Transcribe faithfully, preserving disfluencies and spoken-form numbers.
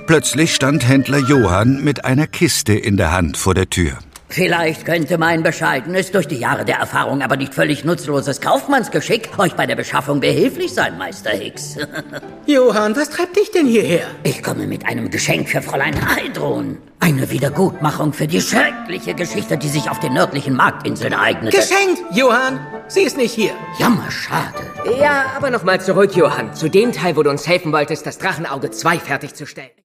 Plötzlich stand Händler Johann mit einer Kiste in der Hand vor der Tür. Vielleicht könnte mein bescheidenes, durch die Jahre der Erfahrung aber nicht völlig nutzloses Kaufmannsgeschick euch bei der Beschaffung behilflich sein, Meister Hicks. Johann, was treibt dich denn hierher? Ich komme mit einem Geschenk für Fräulein Heidrun. Eine Wiedergutmachung für die schreckliche Geschichte, die sich auf den nördlichen Marktinseln ereignete. Geschenkt, Johann! Sie ist nicht hier. Jammer, schade. Ja, aber nochmal zurück, Johann. Zu dem Teil, wo du uns helfen wolltest, das Drachenauge zwei fertigzustellen.